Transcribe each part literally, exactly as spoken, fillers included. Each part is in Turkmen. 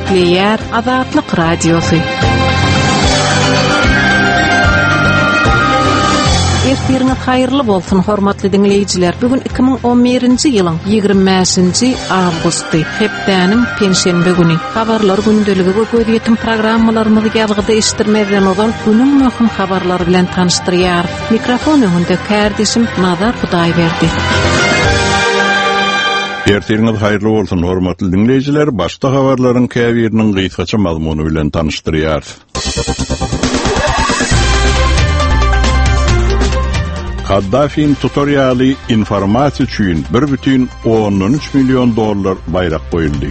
Nükleer Azatlyk Radiosu. Ertiriniz hayırlı bolsun hormatly dinleyijiler. Bugün iki bin on birinji ýylyň ýygrimi beşinji awgusty, hepdäniň penşenbe güni. Habarlar gündöligi we göýdüýän programmalarymyzy ýazgyda eşitdirmeden olan günüň möhüm habarlary bilen tanıştyrýar. Mikrofon öňünde kardeşim Nazar Hudaýberdi. Ertiriniz hayırlı bolsun hormatly dinleyijiler. Başda habarlaryň käbiriniň gysgaça mazmuny bilen tanıştyrýar. Kaddafi'nin tutoriali informasiya üçin bir бүтүн on üç milyon dollar bayrak koyuldu.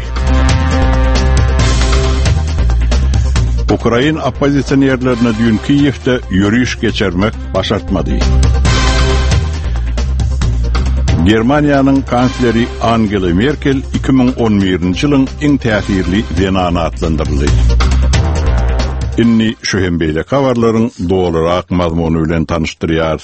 Ukrayna opozisyonerlerine dün Kiyev'de yürüyüş geçirmek başartmadı. Germaniyanın kansleri Angela Merkel iki bin on birinji ýylyň iň täsirli denany atlandyryldy. Inni şu hembeyle habarlaryň dolarak mazmuny bilen tanıştyrýar.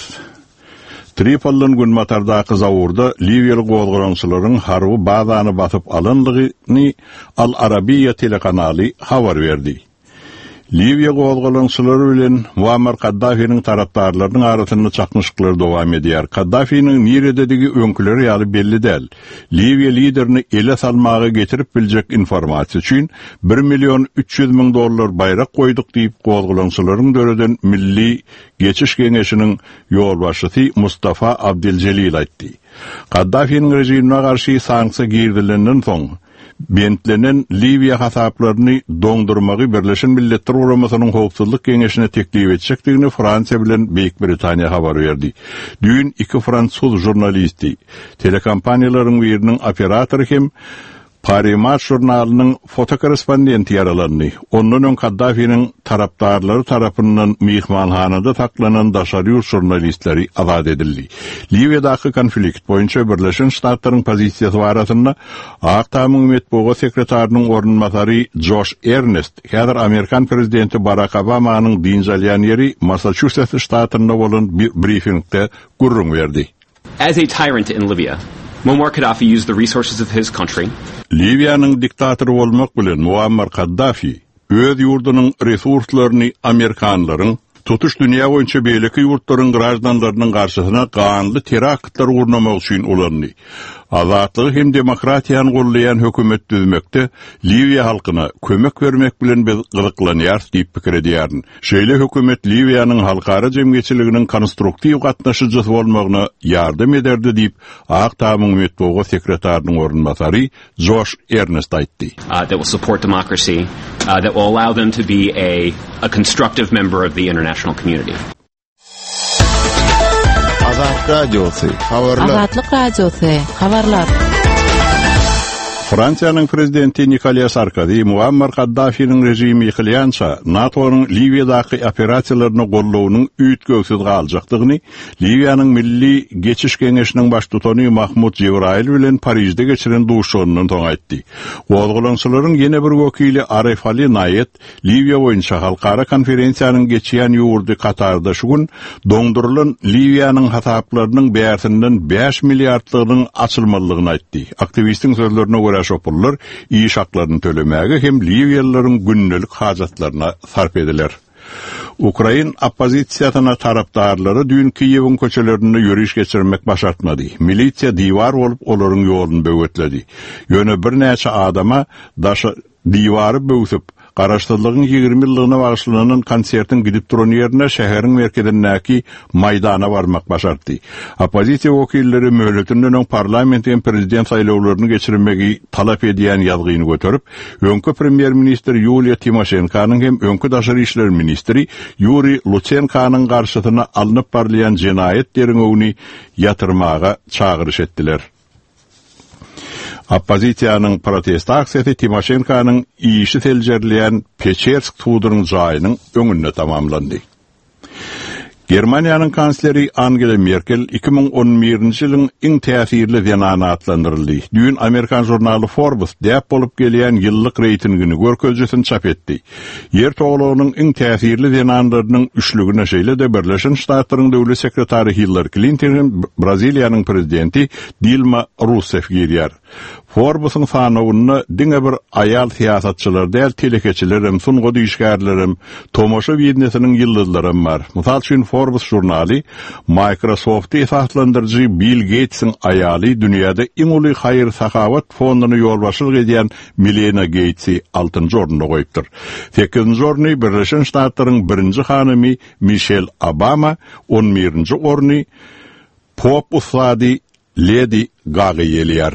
Tripoliň Günmatardaky zawurda Liwiýaly gowguraňçylaryň harby bazany basyp alyndygyny Al Arabiya telekanaly habar berdi. Liwiýa gowguraňçylary bilen Muammar Kaddafi'niň tarapdarlarynyň arasynda çakmyşyklar dowam edýär. Kaddafi'niň nirededigi öňküleri ýaly belli däl. Liwiýa liderini ele salmagy getirip biljek informasiýa üçin bir milyon üç yüz ming dollar bayrak goýduk diýip gowguraňçylaryň döreden Milli Geçiş Geňeşiniň ýolbaşçysy Mustafa Abdeljelil aýtdy. Kaddafi'niň rejimine garşy sanksiýa girdilenden soň bentlenen Liwiýa hasaplaryny doňdurmagy Birleşen Milletler Guramasynyň howpsuzlyk geňeşine teklip etjekdigini Fransiýa bilen Beýik Britaniýa habar berdi. Dün iki fransuz jurnalisti, telekompaniýalaryň biriniň operatory hem Parimat jurnalynyň fotokorrespondenti ýaralandy. Ondan öň Kaddafi'niň tarapdarlary tarapyndan mihmanhanada saklanan daşary jurnalistleri azad edildi. Liwiýadaky konflikt boýunça Birleşen Ştatlaryň pozisiýasy barasynda Aktamyň metbuat sekretarinyň ornunmasary Josh Earnest, häzir Amerikan prezidenti Barack Obamanyň dinjalýan ýeri Massachusetts ştatynda bolan bir briefingde gurrun berdi. As a tyrant in Libya, Muammar Gaddafi used the resources of his country. Liwiýanyň diktatory bolmak bilen Muammar Gaddafi öz ýurdunyň resurslaryny Amerikanlaryň tutuş dünýä boýunça beýleki ýurtlaryň grajdanlarynyň garşysyna ganly teraktlar urnamak üçin ulandy. Azatlygy hem demokratiýany gollayan hökümet düzmekde Liwiýa halkyna kömek bermek bilen biz gyzyklanýar diýip pikir edýärin. Şeýle hökümet Liwiýanyň halkara jemgyýetçiliginiň konstruktiw gatnaşyjysy bolmagyna ýardam ederdi diýip Aktamyň metbuat sekretarinyň ornunmasary Josh Earnest aýtdy. Uh, that will support democracy, uh, that will allow them to be a, a constructive member of the international community. Azatlyk Radiosu, habarlar. Azatlyk Radiosu, habarlar. Fransiýanyň prezidenti Nicolas Sarkozy Muammar Kaddafi'niň rejimi ýykylýança NATO'nyň Liwiýadaky operasiýalaryny gollawnyň üýtgöksiz galjakdygyny Liwiýanyň Milli Geçiş Geňeşiniň baş tutany Mahmud Jibrail bilen Parisde geçiren duşanynyň soň aýtdy. Gowguraňçylaryň ýene bir wekili Arif Ali Nayet Liwiýa boýunça halkara konferensiýanyň geçýän ýurdy Katarda şu gün doňdurulan Liwiýanyň hasaplarynyň bäýersinden beş milliardlygynyň açylmalygyny aýtdy. Aktivistiň sözlerine görä şopurlar iş haklaryny tölemäge hem Liwiýalylaryň günnelik hajatlaryna sarp ediler. Ukrayna opozisiýasyna tarapdarlary dün Kiýewiň köçelerinde ýürüýüş geçirmek başartmady. Milisiýa diýwar bolup olaryň ýoluny böwütledi. Ýöne bir näçe adama daşa diýwary böwüp Garaşdyrlygyň ýygrimi ýylyna bagyşlanan konsertin gidip duran ýerine şäheriň merkezindäki maýdana barmak başardy. Opozisiýa wekilleri möhletiniň öň parlament hem prezident saýlawlaryny geçirmegi talap edýän ýazgyny göterip, öňkü premier minister Yulia Timoshenkanyň hem öňkü daşary işler ministri Yuri Lutsenkanyň garşysyna alınıp barlayan jinayet deriňegini ýatyrmaga çagyryş etdiler. Opozisiýanyň protest aksiýasy Timoshenkanyň işi teljerleýän Pechersk tuduryň jaýynyň öňünde tamamlandy. Germaniyanın kansleri Angela Merkel iki bin on birinji ýylyň iň täsirli denany atlandyryldy. Düň Amerikan jurnaly Forbes däp bolup gelýän ýyllyk reytingini görkezjesini çap etdi. Yer toglugynyň iň täsirli denanlarynyň üçlügine şeýle de Birleşen Ştatlaryň döwlet sekretary Hillary Clinton, Braziliýanyň prezidenti Dilma Rousseff girýär. Forbes'un sanawyny diňe bir ayal siýasatçylar däl telekeçilerim, sungo diýişgärlerim, tomoşa wiednesiniň ýyldızlarym bar. Mysal üçin Forbes jurnaly Microsoft'y satlandyrjy Bill Gates'in ayaly dünýäde iň uly haýyr sahawat fonduny ýolbaşylyk edýän Melinda Gates'i altynjy orunda goýupdyr. sekizinji orny Birleşen Ştatlaryň birinji hanymy Michelle Obama, on birinji orny pop ustady Lady Gaga ýelýär.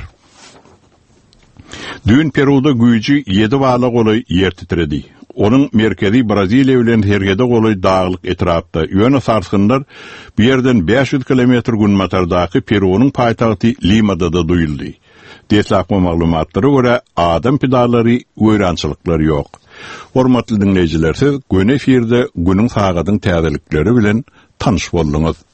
Dün Peru'da güýji ýedi bala goly ýer titredi. Onun merkezi Braziliýa bilen hergede goly dağlyk etrapda. Ýöne sarsgynlar bu ýerden beş yüz kilometr günmatardaky Peru'nun paýtagty Lima'da da duýuldy. Deslakma maglumatlara görä adam pidalary öýrançylyklar ýok. Hormatly dinleýijiler, siz göne efirde günüň sagadyň täzelikleri bilen tanyş boldyňyz.